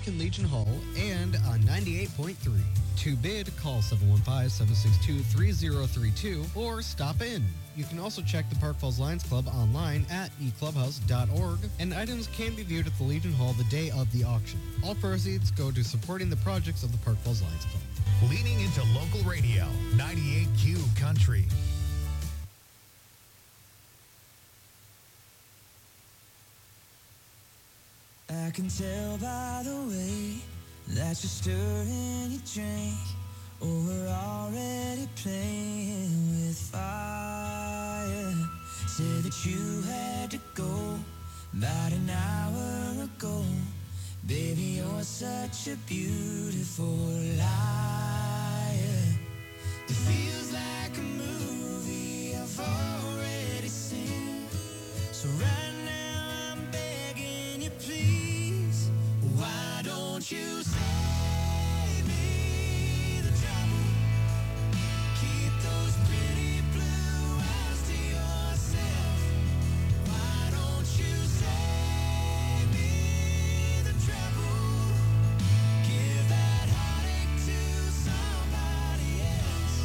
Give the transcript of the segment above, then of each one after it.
American Legion Hall and on 98.3. To bid, call 715-762-3032 or stop in. You can also check the Park Falls Lions Club online at eclubhouse.org, and items can be viewed at the Legion Hall the day of the auction. All proceeds go to supporting the projects of the Park Falls Lions Club. Leaning into local radio, 98Q Country. I can tell by the way that you're stirring your drink. Oh, we're already playing with fire. Said that you had to go about an hour ago. Baby, you're such a beautiful liar. It feels like a movie I've already seen. So right now I'm begging you, please, why don't you save me the trouble? Keep those pretty blue eyes to yourself. Why don't you save me the trouble? Give that heartache to somebody else.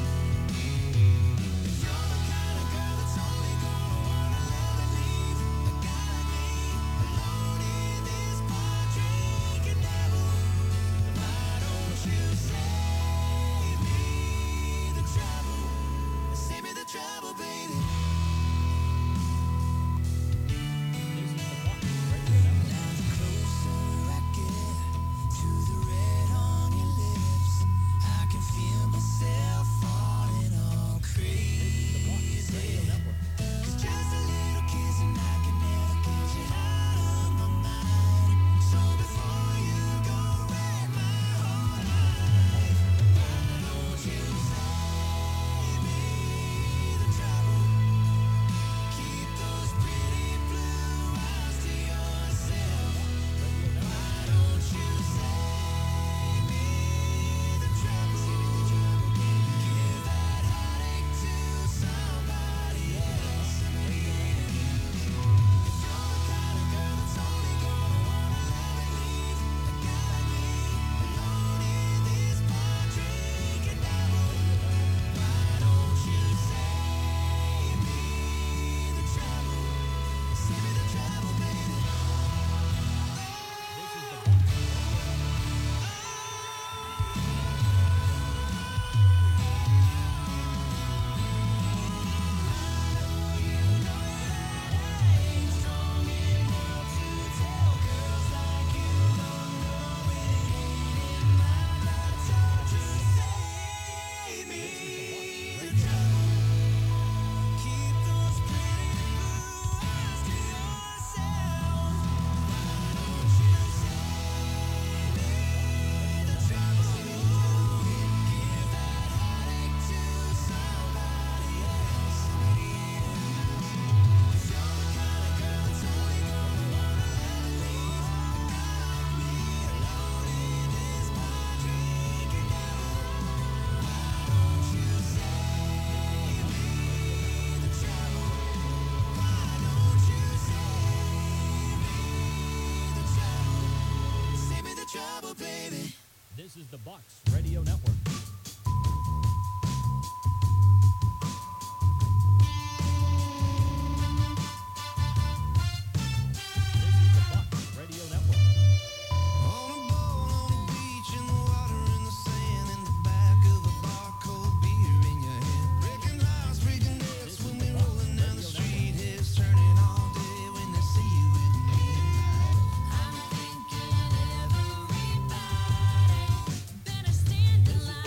If you're the kind of girl that's only gonna wanna love and leave a guy like me alone in this bar drinking devil, why don't you save me the trouble? Save me the trouble, baby. Now the closer I get to the red on your lips, I can feel myself falling all crazy. 'Cause just a little kiss and I can never get you out of my mind. So before you go wreck my whole life, why don't you save me the trouble? Keep those pretty blue eyes to yourself. Why don't you save me the trouble? Give that heartache to somebody else. If you're the kind of girl that's only gonna wanna love and leave a guy like me alone in this bar drinking devil, why don't you save me the trouble? Save me the trouble, baby. Save me the trouble. Keep those pretty blue eyes to yourself. Why don't you save me the trouble? Give that heartache to somebody else. If you're the kind of girl that's only gonna wanna love and leave a guy like me alone in this bar drinking devil, why don't you save me the trouble? Why don't you save me the trouble? Save me the trouble, baby. This is the Box Radio Network. This is the Box Radio Network. On a boat, on a beach, in the water, in the sand, in the back of a bar, cold beer in your hand. Breaking hearts, breaking necks when we're rolling down the street. Heads turning all day when they see you with me. I'm thinking everybody better stand in line.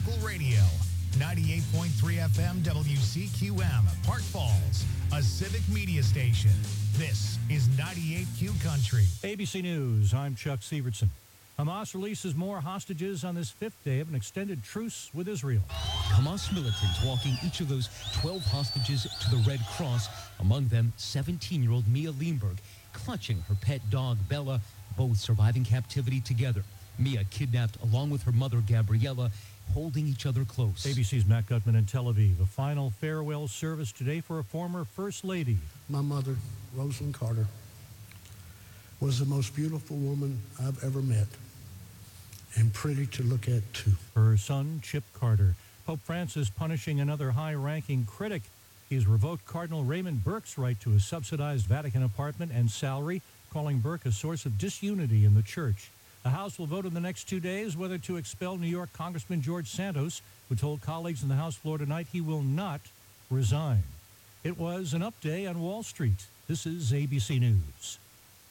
local radio. 98.3 FM WCQM, Park Falls, a civic media station. This is 98Q Country. ABC News, I'm Chuck Sievertson. Hamas releases more hostages on this fifth day of an extended truce with Israel. Hamas militants walking each of those 12 hostages to the Red Cross, among them 17-year-old Mia Lindberg, clutching her pet dog Bella, both surviving captivity together. Mia kidnapped along with her mother Gabriella, holding each other close. ABC's Matt Gutman in Tel Aviv. A final farewell service today for a former First Lady. My mother, Rosalind Carter, was the most beautiful woman I've ever met, and pretty to look at, too. Her son, Chip Carter. Pope Francis punishing another high-ranking critic. He's revoked Cardinal Raymond Burke's right to a subsidized Vatican apartment and salary, calling Burke a source of disunity in the church. The House will vote in the next 2 days whether to expel New York Congressman George Santos, who told colleagues in the House floor tonight he will not resign. It was an up day on Wall Street. This is ABC News.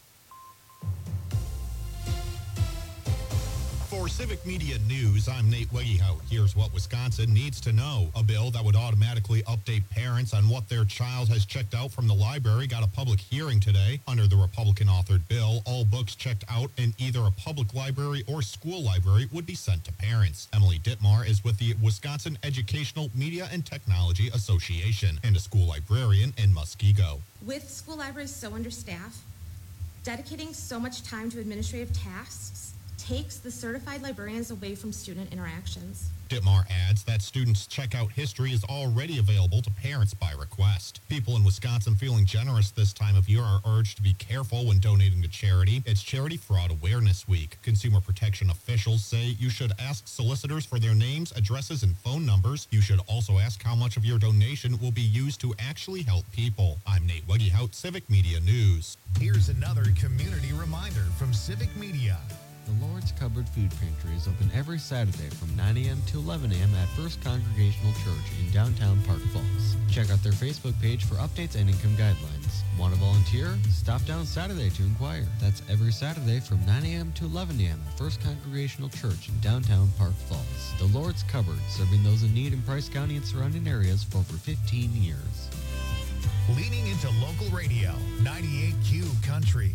For Civic Media News, I'm Nate Wegehout. Here's what Wisconsin needs to know. A bill that would automatically update parents on what their child has checked out from the library got a public hearing today. Under the Republican-authored bill, all books checked out in either a public library or school library would be sent to parents. Emily Dittmar is with the Wisconsin Educational Media and Technology Association and a school librarian in Muskego. With school libraries so understaffed, dedicating so much time to administrative tasks takes the certified librarians away from student interactions. Dittmar adds that students' checkout history is already available to parents by request. People in Wisconsin feeling generous this time of year are urged to be careful when donating to charity. It's Charity Fraud Awareness Week. Consumer protection officials say you should ask solicitors for their names, addresses, and phone numbers. You should also ask how much of your donation will be used to actually help people. I'm Nate Wegehout, Civic Media News. Here's another community reminder from Civic Media. The Lord's Cupboard Food Pantry is open every Saturday from 9 a.m. to 11 a.m. at First Congregational Church in downtown Park Falls. Check out their Facebook page for updates and income guidelines. Want to volunteer? Stop down Saturday to inquire. That's every Saturday from 9 a.m. to 11 a.m. at First Congregational Church in downtown Park Falls. The Lord's Cupboard, serving those in need in Price County and surrounding areas for over 15 years. Leaning into local radio, 98Q Country.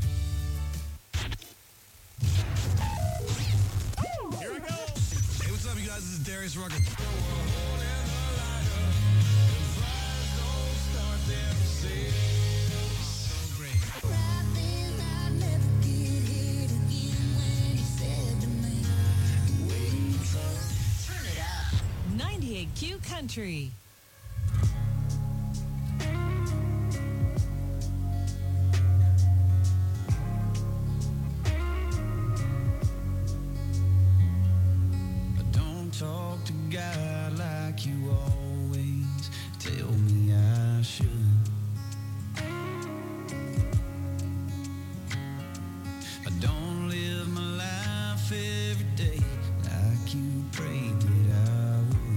Here we go. Hey, what's up, you guys? This is Darius Rucker. So great. 98Q Country. Talk to God like you always tell me I should. I don't live my life every day like you prayed that I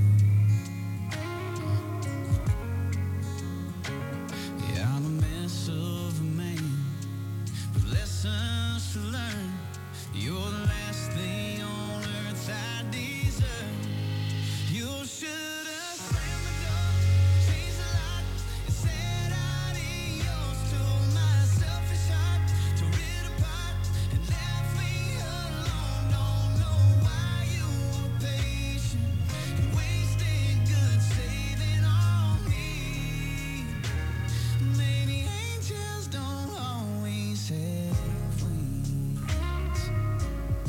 would. Yeah, I'm a mess of a man with lessons to learn. You're the last thing on earth I deserve. You should have slammed the door, changed the lock, and said adios to my selfish heart. Tore it apart and left me alone. Don't know why you were patient and wasted good saving on me. Maybe angels don't always have wings.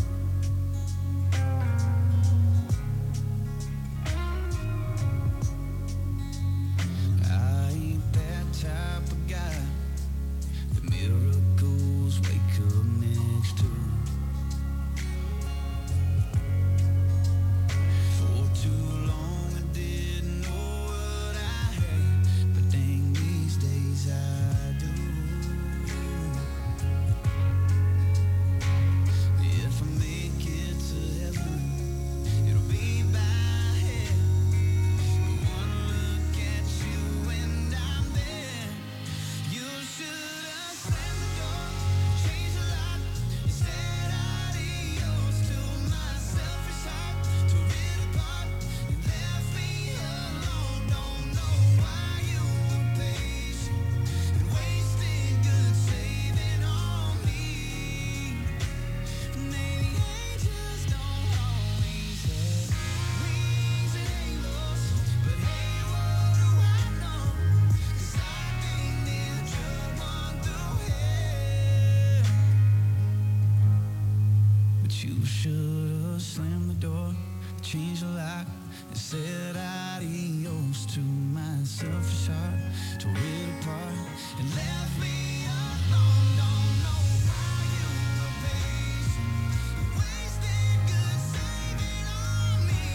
you should have slammed the door, changed the lock, and said adios to my selfish heart. Tore it apart and left me alone. Don't know why you were patient, wasted good saving on me.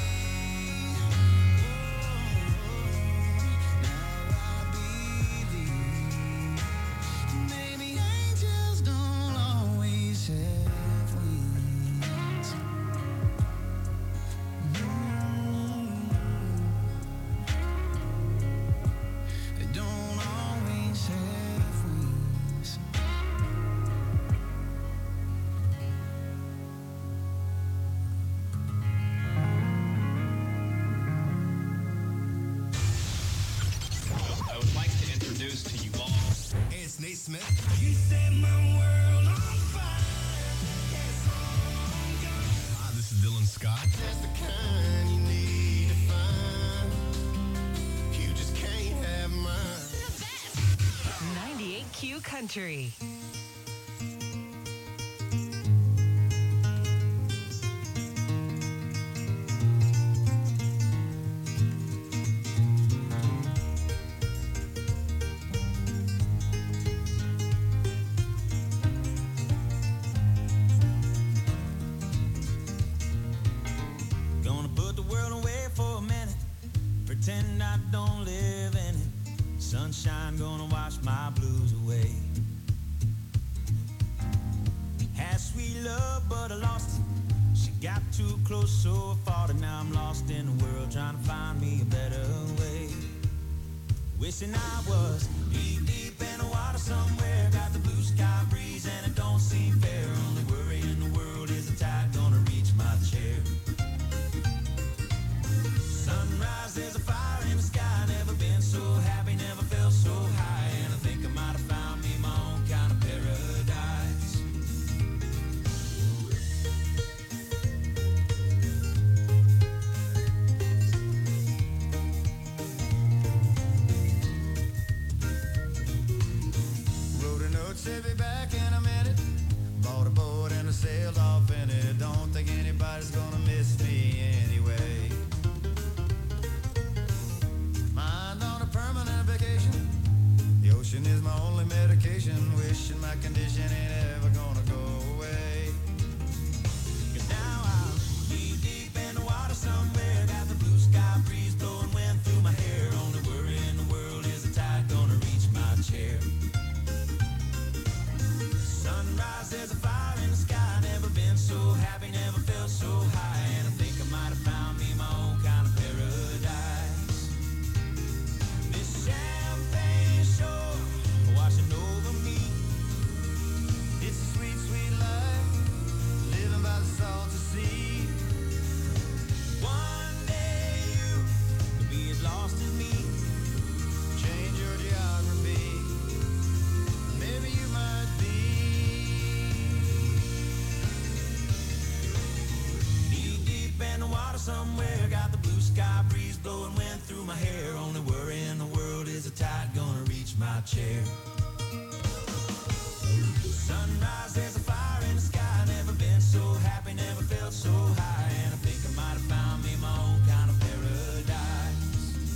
Now I believe maybe angels don't always have wings. They don't always have wings. I would like to introduce to you all. Hey, it's Nate Smith. You set my world on fire. This is Dylan Scott. That's the kind you need to find. You just can't have mine. 98Q Country. Gonna put the world away for a minute. Pretend I don't live in it. Sunshine gonna wash my blues away. Had sweet love, but I lost it. She got too close, so far, and now I'm lost in the world, trying to find me a better way. Wishing I was deep, deep in the water somewhere. Got the blue sky breeze, and it don't seem fair. Only worry in the world is the tide gonna reach my chair. Sunrise, there's a fire in the sky. Never been so happy, never felt so high. And I think I might have found me my own kind of paradise. Wrote a note, said be back in a minute. Bought a boat and I sailed off in it. Don't think anybody's gonna miss me anyway. Mind on a permanent vacation. The ocean is my only medication. Wishing my condition ain't ever gonna go away. 'Cause now I'm deep, deep in the water somewhere. Got the blue sky breeze blowing wind through my hair. Only worry in the world is the tide gonna reach my chair. Sunrise, there's a fire in the sky. Never been so happy, never felt so high. And I think I might have found me my own kind of paradise. This champagne shore washing over me. It's a sweet, sweet life, living by the salty sea. One day you could be as lost as me. Change your geography. Maybe you might be. Deep, deep in the water somewhere. Got the blue sky breeze blowing wind through my hair. Only worry in the world is the tide gonna reach my chair. Sunrise, there's a fire in the sky. Never been so happy, never felt so high. And I think I might have found me my own kind of paradise.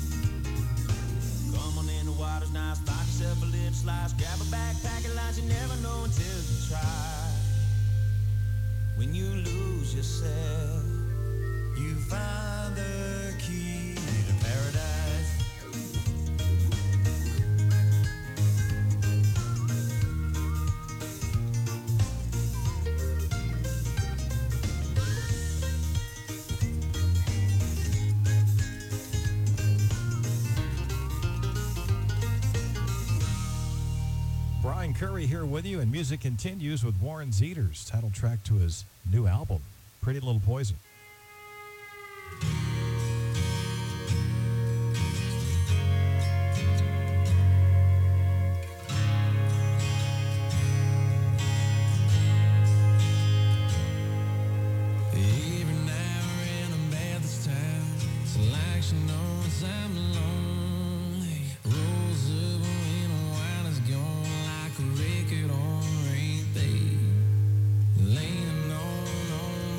Come on in, the water's nice. Find yourself a little slice. Grab a backpack and lunch. You never know until you try. When you lose yourself, you find the key to paradise. Brian Curry here with you, and music continues with Warren Zeter's title track to his new album, Pretty Little Poison. Every now and I'm bad this time. It's like she knows I'm lonely. Rolls over when a wine is gone like a record on repeat. Leaning on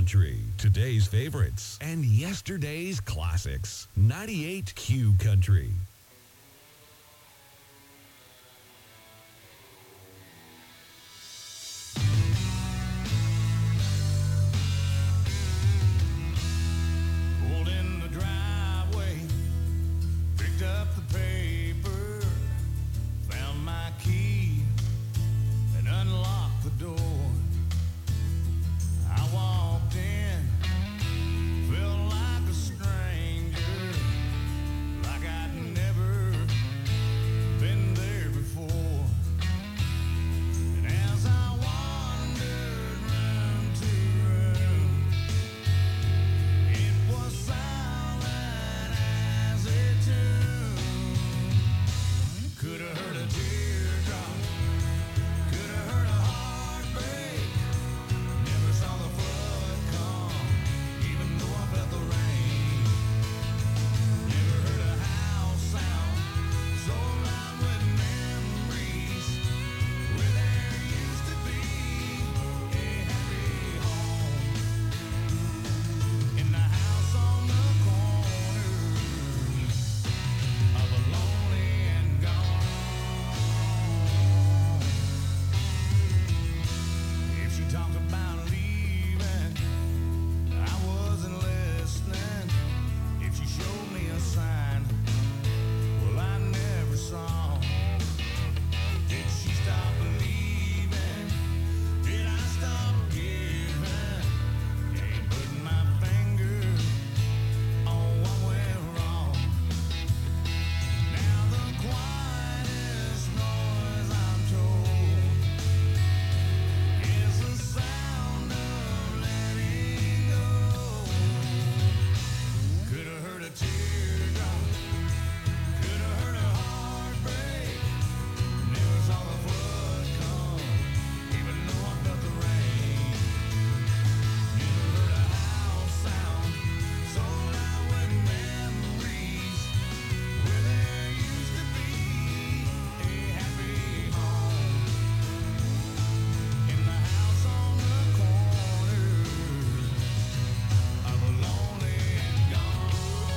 Country, today's favorites and yesterday's classics. 98 Q Country. Pulled in the driveway, picked up the paper, found my key, and unlocked the door. I walked in, felt like a stranger, like I'd never been there before. And as I wandered room to room, it was silent as a tomb. Could have heard a teardrop, could have heard a heartbreak. Never saw the flood come, even though I felt the rain. Never heard a house sound so loud with memories, where there used to be a happy home. In the house on the corner of a lonely and gone. If she talked about leaving, I wasn't listening. If she showed me a sign, well, I never saw. Did she stop believing? Did I stop giving? Ain't putting my finger on what went wrong. Now the quietest noise I'm told is the sound of letting go. Could have heard a teardrop, could have heard a heartbreak. Never saw the flood come, even though I felt the rain. Never heard a house sound so loud with memories, where there used to be a happy home. In the house on the corner of a lonely and gone.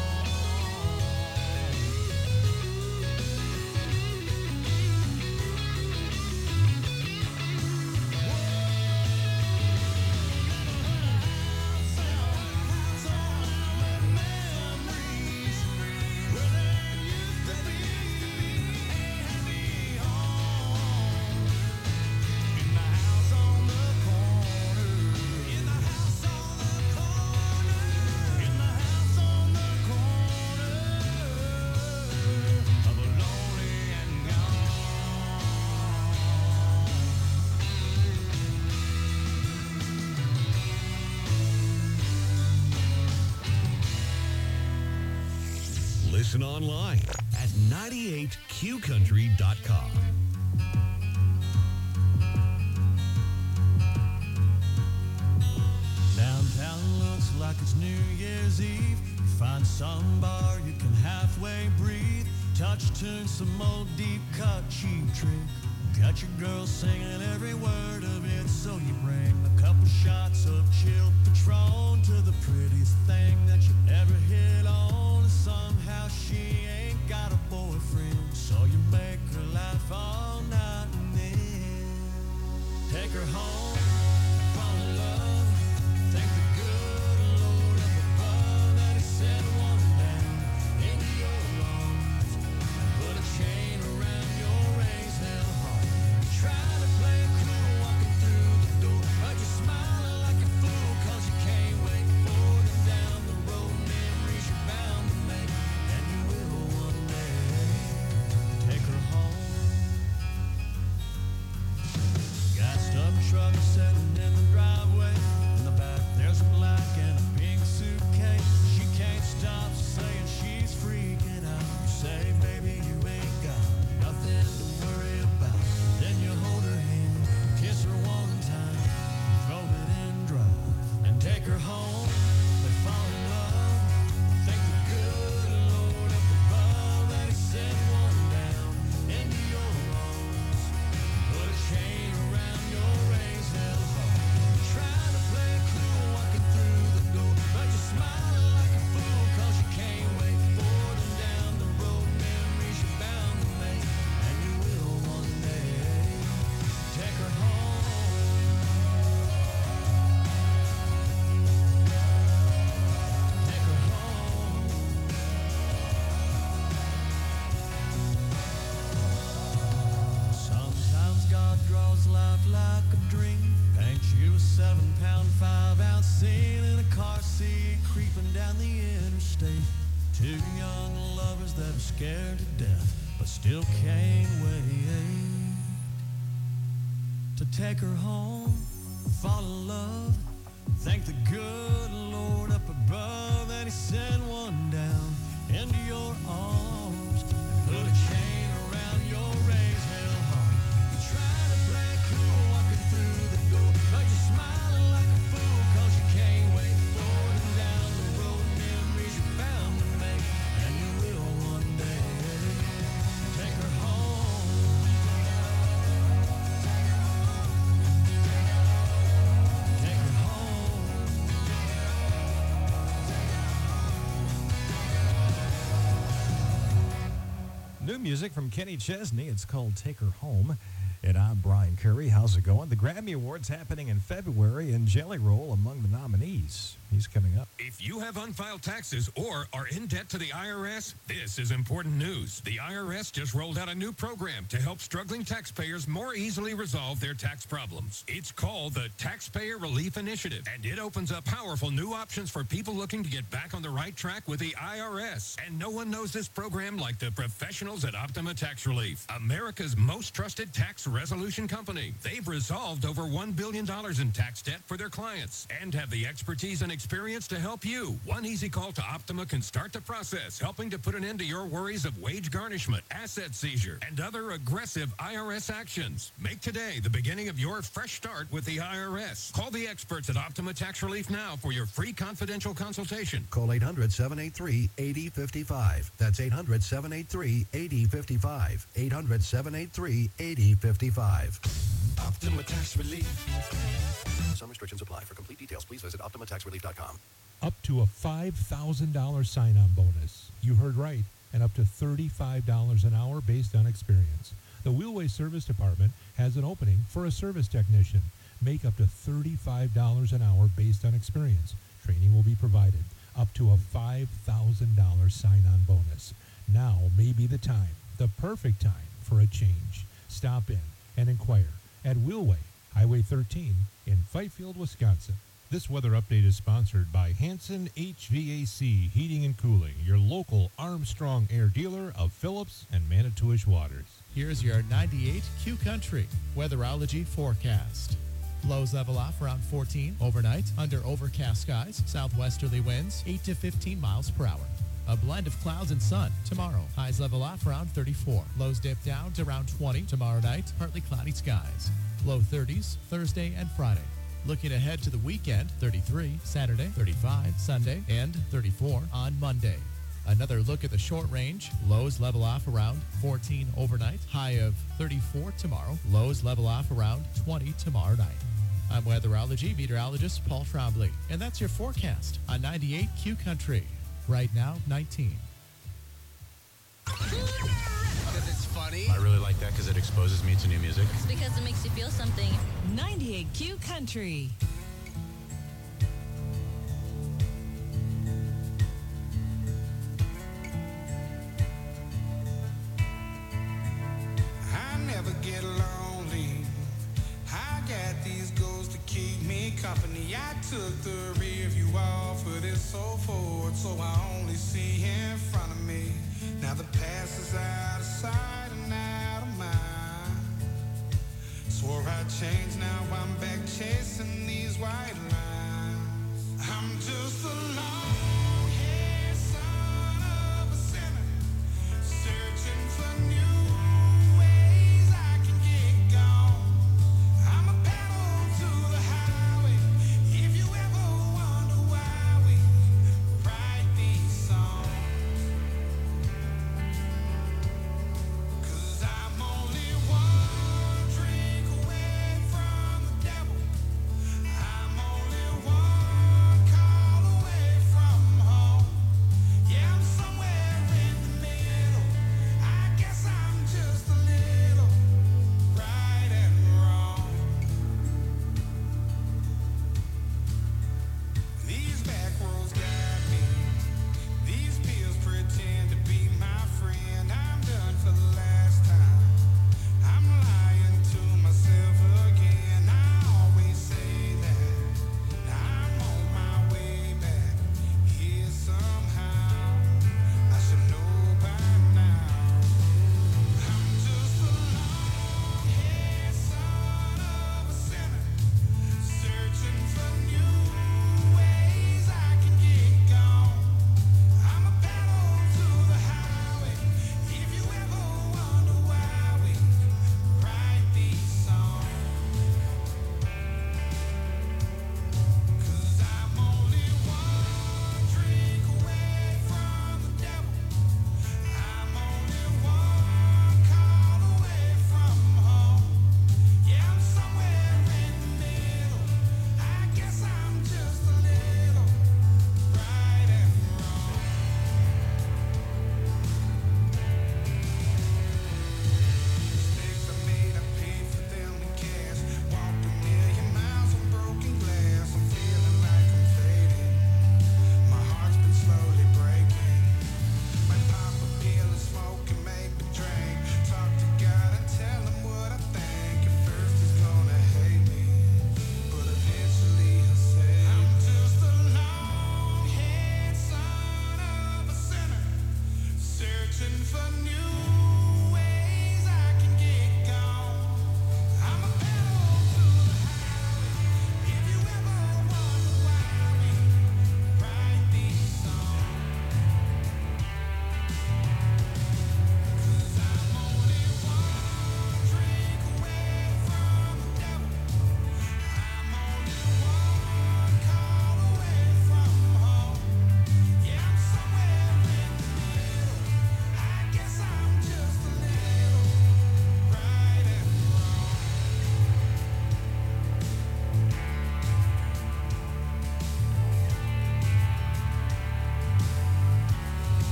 Listen online at 98qcountry.com. Downtown looks like it's New Year's Eve. You find some bar you can halfway breathe. Touch tune, some old deep cut cheap trick. Got your girl singing every word of it, so you bring a couple shots of chilled Patron to the prettiest thing that you ever hit on. And somehow she ain't got a boyfriend, so you make her laugh all night and then take her home, fall in love. Thank the good Lord up above that he sent one down into your arms and put a chain around your raised hell heart. You try to play it cool walking through the door, but you're smiling like a fool 'cause you can't wait for them down the road. Memories you're bound to make, and you will one day. Take her home. Got stuck truck sitting in the driveway. life like a dream. Paint you a 7-pound, 5-ounce scene in a car seat, creeping down the interstate. Two young lovers that are scared to death, but still can't wait to take her home, fall in love, thank the good Lord up above, and He sent one down into your arms, put a chain around your raised hell heart. You try to play cool walking through the door, but you're smiling like a fool, 'cause you can't wait forward and down the road, memories you're bound to make, and you will one day. Take her home. Take her home. New music from Kenny Chesney. It's called Take Her Home. And I'm Brian Curry. How's it going? The Grammy Awards happening in February, and Jelly Roll among the nominees. He's coming up. If you have unfiled taxes or are in debt to the IRS, this is important news. The IRS just rolled out a new program to help struggling taxpayers more easily resolve their tax problems. It's called the Taxpayer Relief Initiative, and it opens up powerful new options for people looking to get back on the right track with the IRS. And no one knows this program like the professionals at Optima Tax Relief, America's most trusted tax resolution company. They've resolved over $1 billion in tax debt for their clients and have the expertise and experience to help you. One easy call to Optima can start the process, helping to put an end to your worries of wage garnishment, asset seizure, and other aggressive IRS actions. Make today the beginning of your fresh start with the IRS. Call the experts at Optima Tax Relief now for your free confidential consultation. Call 800-783-8055. That's 800-783-8055. 800-783-8055. Optima Tax Relief. Some restrictions apply. For complete details, please visit OptimaTaxRelief.com. Up to a $5,000 sign-on bonus. You heard right. And up to $35 an hour based on experience. The Wheelway Service Department has an opening for a service technician. Make up to $35 an hour based on experience. Training will be provided. Up to a $5,000 sign-on bonus. Now may be the time, the perfect time for a change. Stop in and inquire at Wheelway, Highway 13 in Fifield, Wisconsin. This weather update is sponsored by Hanson HVAC Heating and Cooling, your local Armstrong Air dealer of Phillips and Manitowish Waters. Here's your 98 Q Country weatherology forecast. Lows level off around 14 overnight under overcast skies, southwesterly winds 8 to 15 miles per hour. A blend of clouds and sun tomorrow. Highs level off around 34. Lows dip down to around 20 tomorrow night. Partly cloudy skies. Low 30s Thursday and Friday. Looking ahead to the weekend, 33 Saturday, 35 Sunday, and 34 on Monday. Another look at the short range. Lows level off around 14 overnight. High of 34 tomorrow. Lows level off around 20 tomorrow night. I'm weatherology meteorologist Paul Trombley, and that's your forecast on 98 Q Country. Right now, 19. Because it's funny. I really like that because it exposes me to new music. It's because it makes you feel something. 98 Q Country. I never get lonely. I got these goals to keep me company. I took the rear view off of this so forward, so I only see in front of me. Now the past is out of sight and out of mind. Swore I'd change, now I'm back chasing these white lines. I'm just a long-haired son of a sinner, searching for new ways I can get gone. I'm a pedal to the highway. If you ever wonder why we write these songs, 'cause I'm only one drink away from the devil. I'm only one call away from home. Yeah, I'm somewhere in the middle. I guess I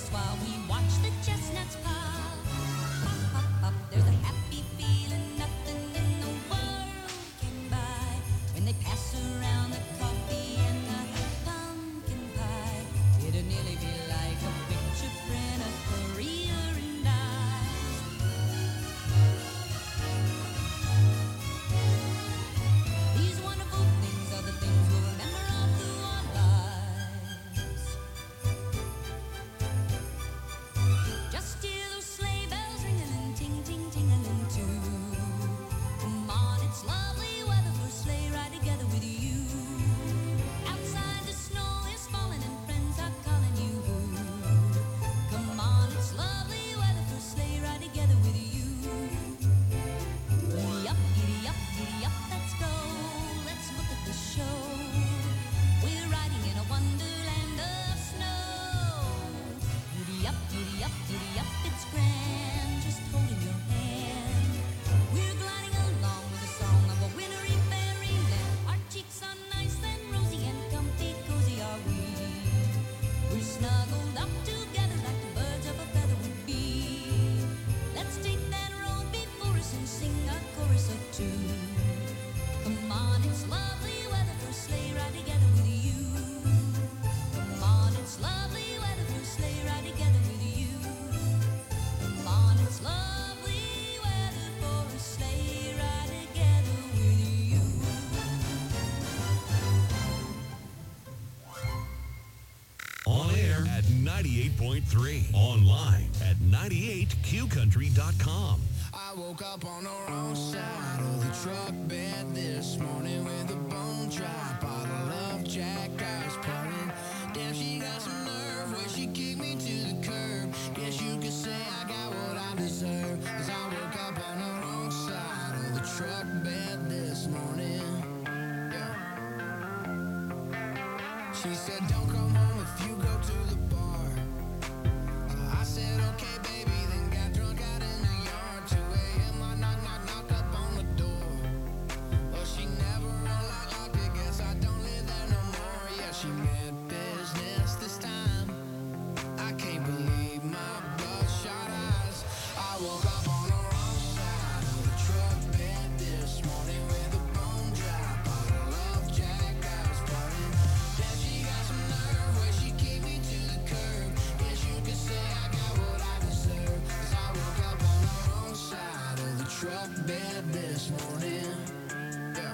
while we watch the chestnuts pop. Pop, pop, pop. There's a happy feeling nothing in the world can buy when they pass around the coffee and the pumpkin pie. It'll nearly be like a picture print of Korea and I. These wonderful things are the things we'll remember all through our lives. Just hear those sleigh bells ringing and ting, ting, tingling too. Come on, it's lovely weather for a sleigh ride together with you. Outside the snow is falling and friends are calling you. Come on, it's lovely weather for a sleigh ride together with you. Giddy up, let's go. Let's look at the show. We're riding in a wonderland of snow. Giddy up, it's grand. Just holding your hand. We're gliding along with the song of a wintry fairyland. Our cheeks are nice and rosy and comfy cozy are we. We're snuggled up together like the birds of a feather would be. Let's take that road before us and sing a chorus or two. Come on, it's lovely weather for a sleigh ride together with you. Come on, it's lovely weather for a sleigh ride together with you. Come on, it's lovely weather for a sleigh ride together with you. On air at 98.3. Online at 98qcountry.com. I woke up on the wrong side of the truck bed this morning with a bone dry bottle of Jack Ice pouring. Damn, she got some nerve when she kicked me to the curb. Guess you could say I got what I deserve, 'cause I woke up on the wrong side of the truck bed this morning. Yeah. She said, don't come home if you go to the bar. I said, okay, baby, then got drunk out in the yard. 2 a.m. I knock up on the door. Well, she never unlocked it, guess I don't live there no more. Yeah, she meant business this time. I can't believe my bloodshot eyes. I woke up on the wrong side of the truck bed this morning with a bone dry bottle of Jack Ice pouring. Then she got some nerve where she kicked me to the curb. Guess you could say I got what I deserve, 'cause I woke up on the wrong side of the truck bed this morning. Yeah.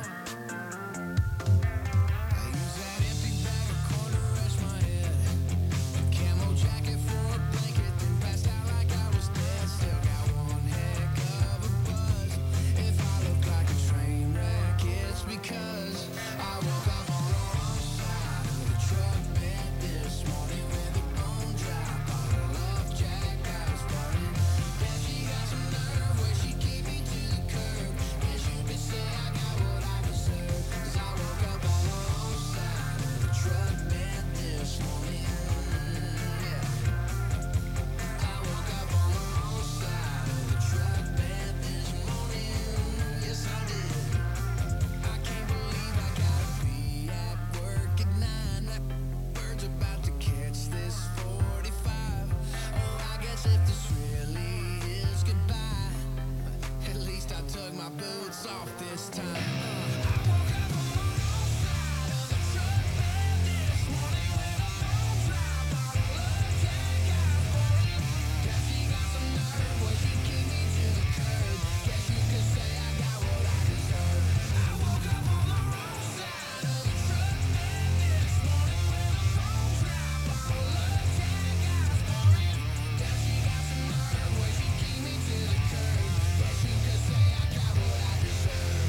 I use that empty bag of corn to rest my head. A camo jacket for a blanket, then passed out like I was dead. Still got one heck of a buzz. If I look like a train wreck, it's because I woke up on the wrong side of the truck bed this morning with a bone dry bottle of Jack Ice pouring. Then she got some nerve where she kicked me to the curb. Guess you could say I got what I deserve, 'cause I woke up on the wrong side of the truck bed this morning. Yeah. I woke up on the wrong side of the truck bed this morning. Yes, I did. I can't believe I gotta be at work at 9. That bird's about to catch this 45. Oh, I guess if this really is goodbye, at least I took my boots off this time. I woke up on the wrong side of the truck bed this morning with a bone dry bottle of Jack Ice pouring. Guess she got some nerve when she kicked me to the curb. Guess you could say I got what I deserve. I woke up on the wrong side of the truck bed this morning with a bone dry bottle of Jack Ice pouring. Guess she got some nerve when she kicked me to the curb. Guess you could say I got what I deserve.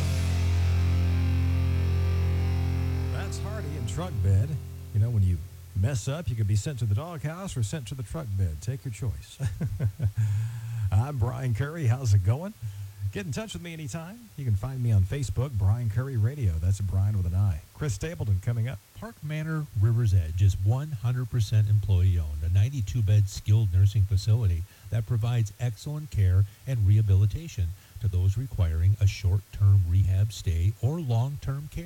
That's Hardy in truck bed. You know, when you mess up, you could be sent to the doghouse or sent to the truck bed. Take your choice. I'm Brian Curry. How's it going? Get in touch with me anytime. You can find me on Facebook, Brian Curry Radio. That's Brian with an I. Chris Stapleton coming up. Park Manor River's Edge is 100% employee-owned, a 92-bed skilled nursing facility that provides excellent care and rehabilitation to those requiring a short-term rehab stay or long-term care.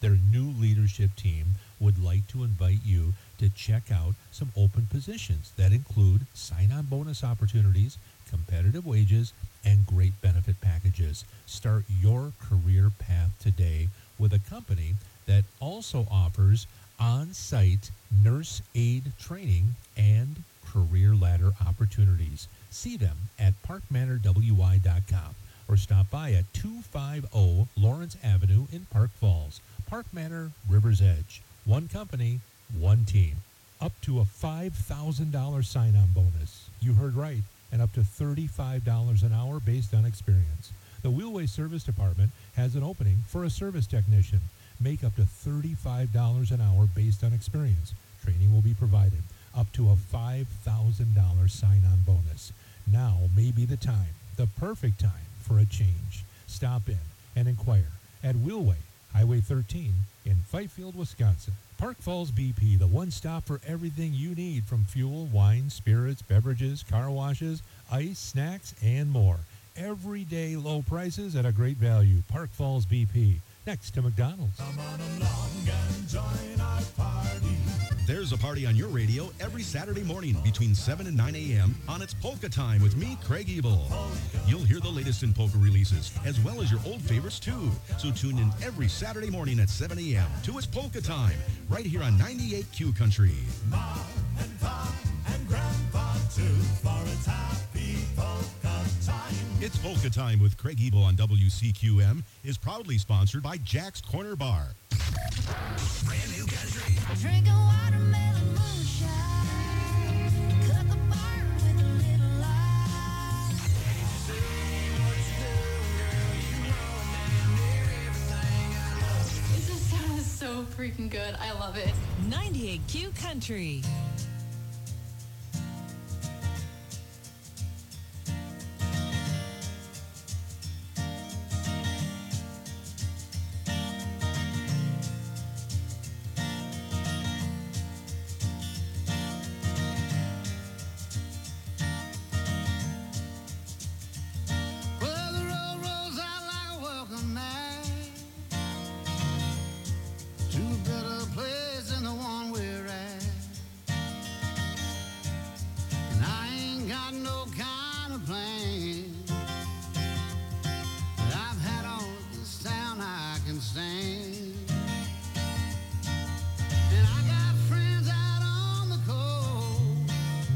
Their new leadership team would like to invite you to check out some open positions that include sign-on bonus opportunities, competitive wages, and great benefit packages. Start your career path today with a company that also offers on-site nurse aid training and career ladder opportunities. See them at parkmanorwi.com or stop by at 250 Lawrence Avenue in Park Falls. Park Manor, River's Edge. One company, one team. Up to a $5,000 sign-on bonus. You heard right. And up to $35 an hour based on experience. The Wheelway Service Department has an opening for a service technician. Make up to $35 an hour based on experience. Training will be provided. Up to a $5,000 sign-on bonus. Now may be the time, the perfect time for a change. Stop in and inquire at Wheelway, Highway 13 in Fifield, Wisconsin. Park Falls BP, the one stop for everything you need from fuel, wine, spirits, beverages, car washes, ice, snacks, and more. Everyday low prices at a great value. Park Falls BP, next to McDonald's. Come on along and join our party. There's a party on your radio every Saturday morning between 7 and 9 a.m. on It's Polka Time with me, Craig Ebel. You'll hear the latest in polka releases, as well as your old favorites, too. So tune in every Saturday morning at 7 a.m. to It's Polka Time, right here on 98Q Country. Mom and Pop and Grandpa, too, for its happy polka time. It's Polka Time with Craig Ebel on WCQM is proudly sponsored by Jack's Corner Bar. Brand new country. Drinking watermelon moonshine. Cut the barn with a little light. This just sounds so freaking good. I love it. 98Q Country. Well, the road rolls out like a welcome mat to a better place than the one we're at. And I ain't got no kind of plan. But I've had all of this town I can stand. And I got friends out on the coast.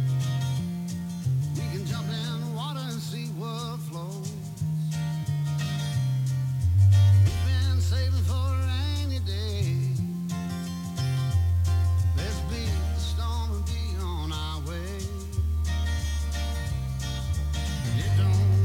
We can jump in the water and see what flows. We've been saving for a rainy day. Let's beat the storm and be on our way. And it don't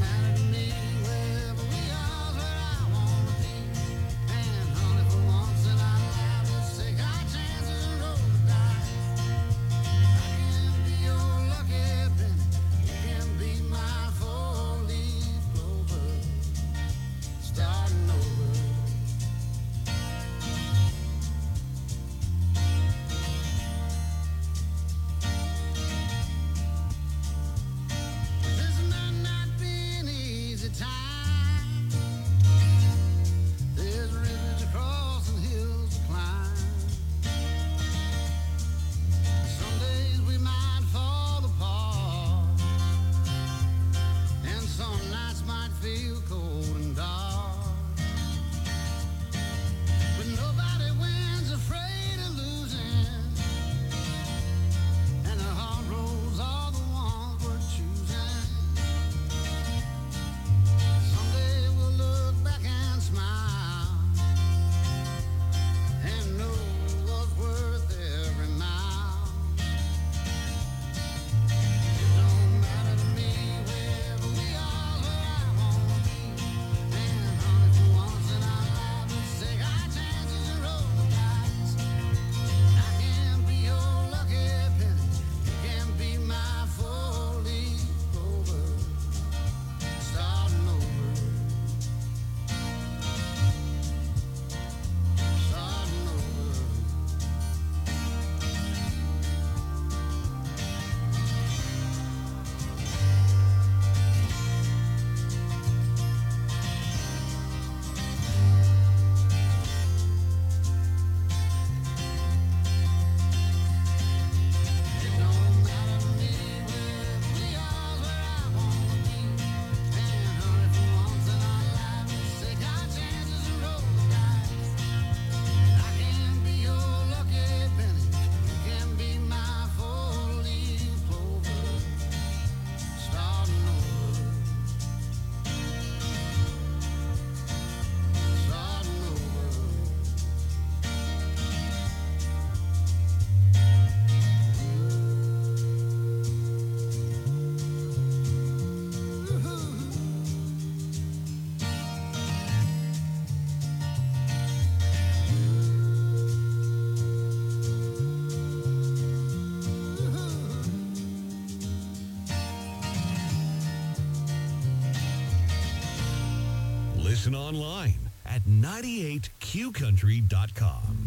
Listen online at 98qcountry.com.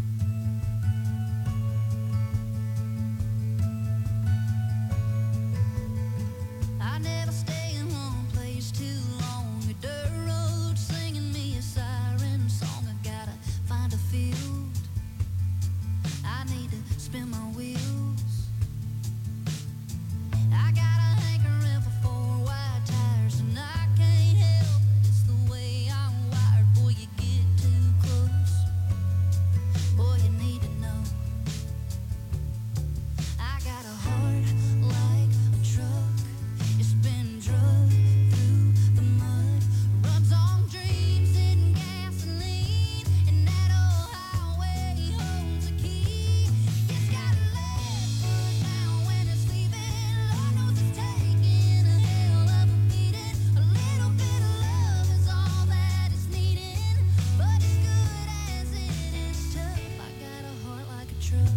I never stay in one place too long. A dirt road singing me a siren song. I gotta find a field. I need to spin my wheels. I got a hankering for four wide tires, and I can't help it. It's the way I'm wired. Boy, you get too close. Boy, you need to know. I got a heart like a truck. It's been drugged through the mud. Runs on dreams and gasoline. And that old highway holds a key. It's got a left foot down when it's leaving. Lord knows it's taking a hell of a beating. A little bit of love is all that it's needing. But as good as it is tough, I got a heart like a truck.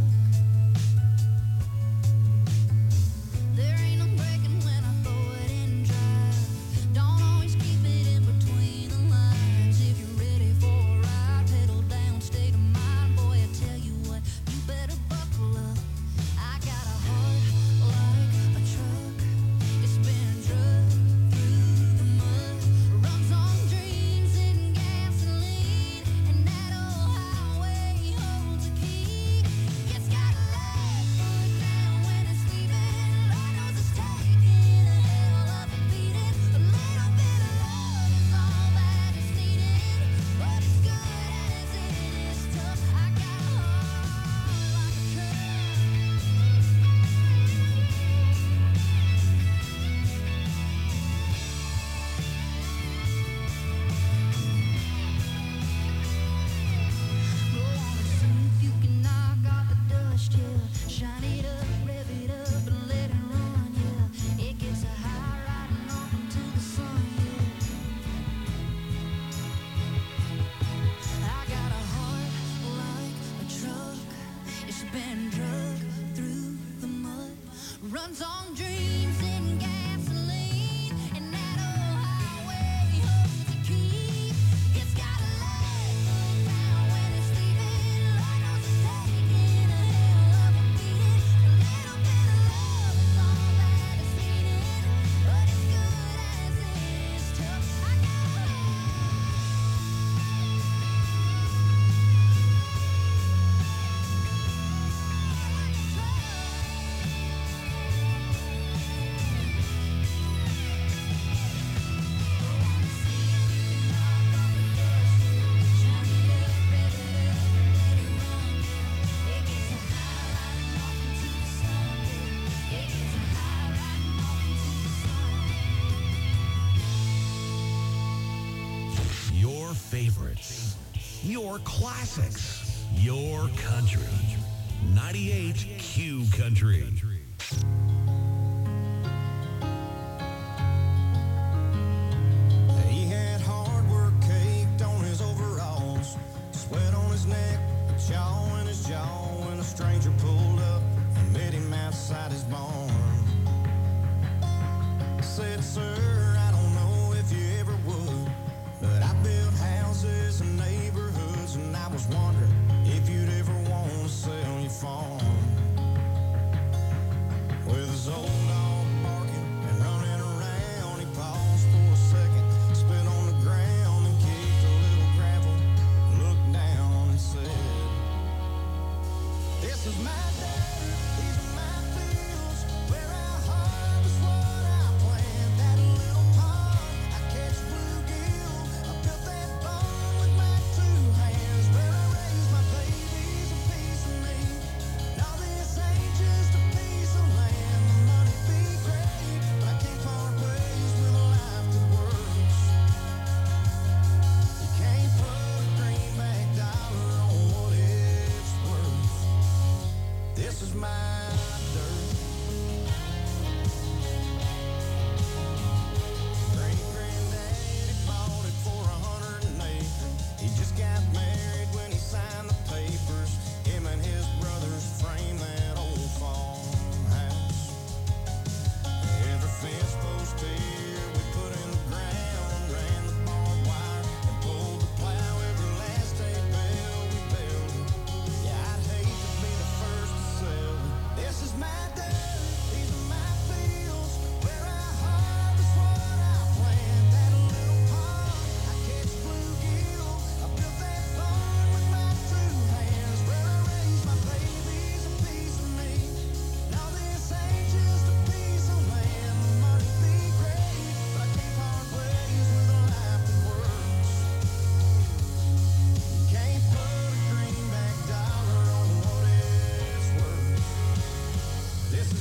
There ain't no breaking when I throw it in drive. Don't always keep it in between the lines. If you're ready for a ride, pedal down, state of mind. Boy, I tell you what, you better buckle up. I got a heart like a truck. It's been drugged through the mud. Runs on dreams and gasoline. And that old highway holds a key. It's got a left foot down when it's leaving. Lord knows it's taking a hell of a beating. A little bit of love is all that is needed. But as good as it is tough, I got a heart like a truck. Go on and see if you can knock off the dust, yeah. Shine it up, rev it up, and let it run, yeah. It gets a high riding off into the sun, yeah. I got a heart like a truck. It's been drugged through the mud. Runs on dreams and gasoline. And that old highway holds the key. It's got a left foot down when it's leaving. Lord knows it's taking a hell of a beating. A little bit of love is all that is needed. But as good as it is tough, I got a Your favorites, your classics, your country. 98Q Country. He had hard work caked on his overalls, sweat on his neck, a chaw in his jaw when a stranger pulled up and met him outside his barn. Said, sir, I don't know if you ever would, but I built houses and neighborhoods, and I was wondering if you'd ever want to sell your farm. With his old dog barking and running around, he paused for a second, spit on the ground and kicked a little gravel, looked down and said, this is my dirt, these are my fields, where I harvest what I plant. That little pond, I catch bluegill, I built that barn with my two hands, where I raise my babies, a piece of me. Now this ain't just a piece of land, the money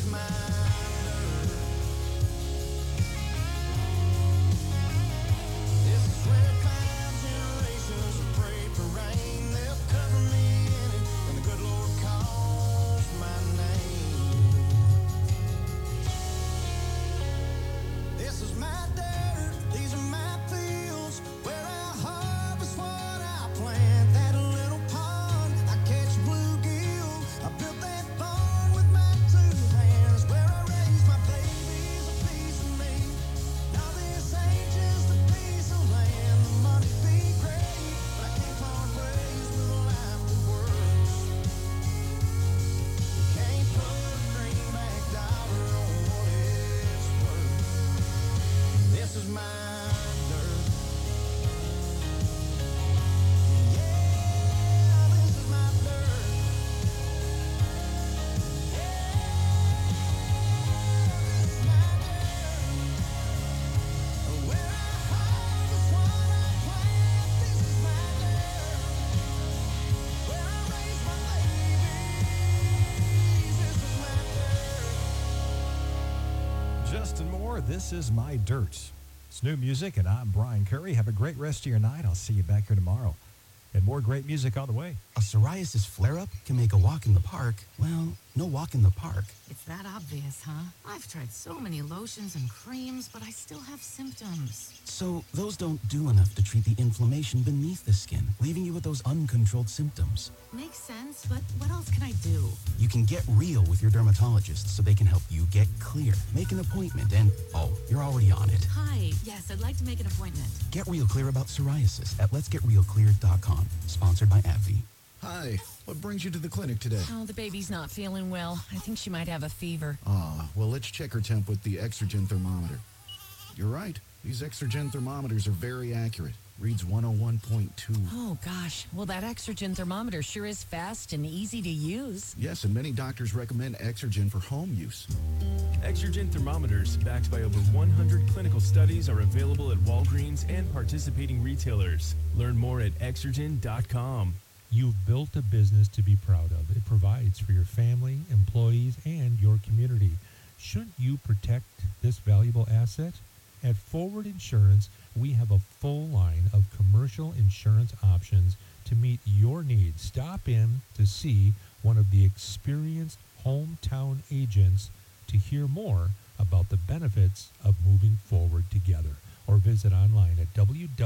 my This is where clouds generations pray for rain. They'll cover me in it when the good Lord calls my name. This is my dirt, these are my fields, where I harvest what I plant. That little pond, I catch bluegill. I built that barn with my 2 hands, where I raise my babies, a piece of me. Now this ain't just a piece of land. The money be great, but I can't part ways with a life that works. You can't put a greenback dollar on what it's worth. This is my dirt. Yeah, this is my dirt. Where I harvest what I plant. This is my dirt. Where I raise my babies. This is my dirt. Justin Moore, This Is My Dirt. It's new music, and I'm Brian Curry. Have a great rest of your night. I'll see you back here tomorrow. And more great music on the way. A psoriasis flare-up can make a walk in the park, well, no walk in the park. It's that obvious, huh? I've tried so many lotions and creams, but I still have symptoms. So those don't do enough to treat the inflammation beneath the skin, leaving you with those uncontrolled symptoms. Makes sense, but what else can I do? You can get real with your dermatologist so they can help you get clear. Make an appointment and, oh, you're already on it. Hi, yes, I'd like to make an appointment. Get real clear about psoriasis at letsgetrealclear.com. Sponsored by AbbVie. Hi, what brings you to the clinic today? Oh, the baby's not feeling well. I think she might have a fever. Well, let's check her temp with the Exergen thermometer. You're right. These Exergen thermometers are very accurate. Reads 101.2. Oh, gosh. Well, that Exergen thermometer sure is fast and easy to use. Yes, and many doctors recommend Exergen for home use. Exergen thermometers, backed by over 100 clinical studies, are available at Walgreens and participating retailers. Learn more at Exergen.com. You've built a business to be proud of. It provides for your family, employees, and your community. Shouldn't you protect this valuable asset? At Forward Insurance, we have a full line of commercial insurance options to meet your needs. Stop in to see one of the experienced hometown agents to hear more about the benefits of moving forward together, or visit online at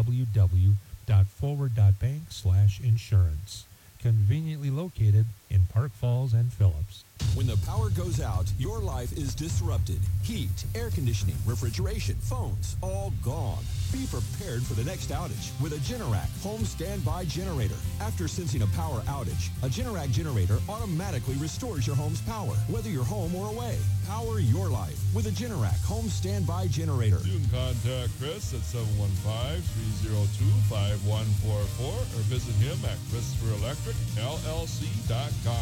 www.forward.bank/insurance. Conveniently located in Park Falls and Phillips. When the power goes out, your life is disrupted. Heat, air conditioning, refrigeration, phones, all gone. Be prepared for the next outage with a Generac home standby generator. After sensing a power outage, a Generac generator automatically restores your home's power, whether you're home or away. Power your life with a Generac home standby generator. You can contact Chris at 715-302-5144 or visit him at ChristopherElectricLLC.com.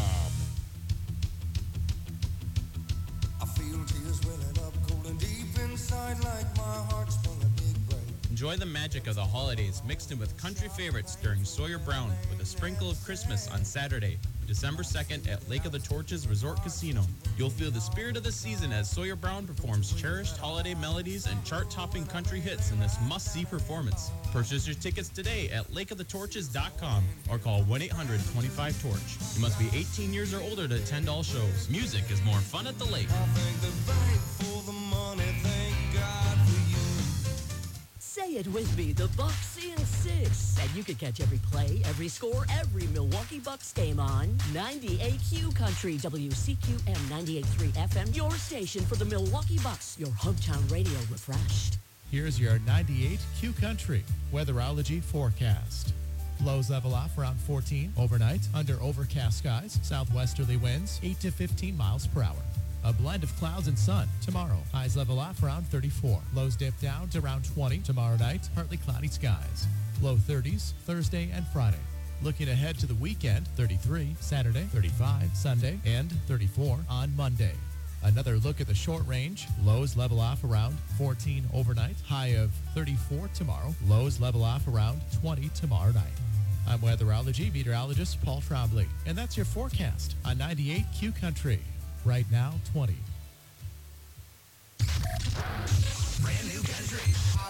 I feel tears welling up cold and deep inside like my heart's full of big brain. Enjoy the magic of the holidays mixed in with country favorites during Sawyer Brown with a sprinkle of Christmas on Saturday, December 2nd at Lake of the Torches Resort Casino. You'll feel the spirit of the season as Sawyer Brown performs cherished holiday melodies and chart-topping country hits in this must-see performance. Purchase your tickets today at lakeofthetorches.com or call 1-800-25-TORCH. You must be 18 years or older to attend all shows. Music is more fun at the lake. I thank the bank for the money, thank God for you. Say it with me, the Bucks in 6. And you can catch every play, every score, every Milwaukee Bucks game on 98Q Country, WCQM 98.3 FM, your station for the Milwaukee Bucks, your hometown radio refreshed. Here's your 98Q Country weatherology forecast. Lows level off around 14 overnight under overcast skies, southwesterly winds 8 to 15 miles per hour. A blend of clouds and sun tomorrow. Highs level off around 34. Lows dip down to around 20 tomorrow night. Partly cloudy skies. Low 30s Thursday and Friday. Looking ahead to the weekend, 33 Saturday, 35 Sunday, and 34 on Monday. Another look at the short range. Lows level off around 14 overnight. High of 34 tomorrow. Lows level off around 20 tomorrow night. I'm weatherology meteorologist Paul Trombley, and that's your forecast on 98Q Country. Right now, 20.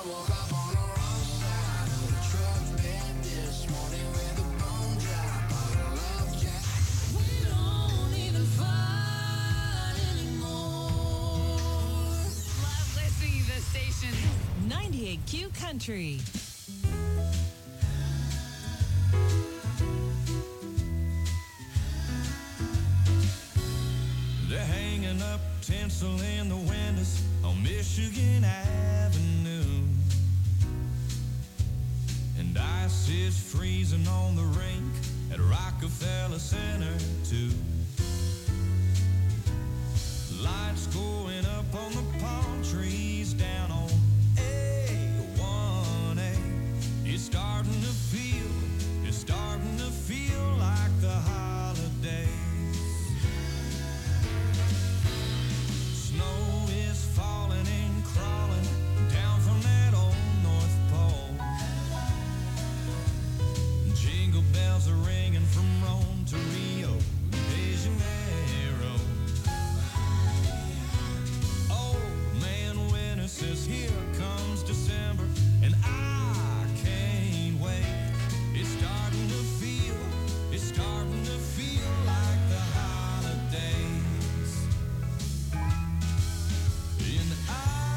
Woke up on the wrong side of the truck bed this morning with a bone dry bottle of Jack. We don't even fight anymore. Love listening to the station. 98Q Country. They're hanging up tinsel in the windows on Michigan Avenue. And ice is freezing on the rink at Rockefeller Center, too. Lights going up on the palm trees down on A1A. It's starting to feel like the holidays. Snow is falling and crawling down from that old North Pole. Jingle bells are ringing from Rome to Rio de Janeiro. Oh man, winter says here comes December, and I can't wait. It's starting to feel like the holidays. And I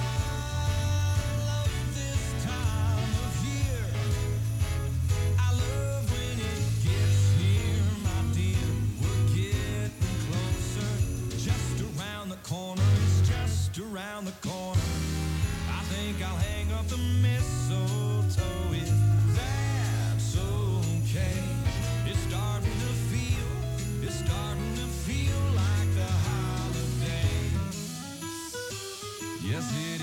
love this time of year. I love when it gets here, my dear. We're getting closer, just around the corner. It's just around the corner. I think I'll hang up the mistletoe if that's okay. It's starting to feel like the holidays. Yes, it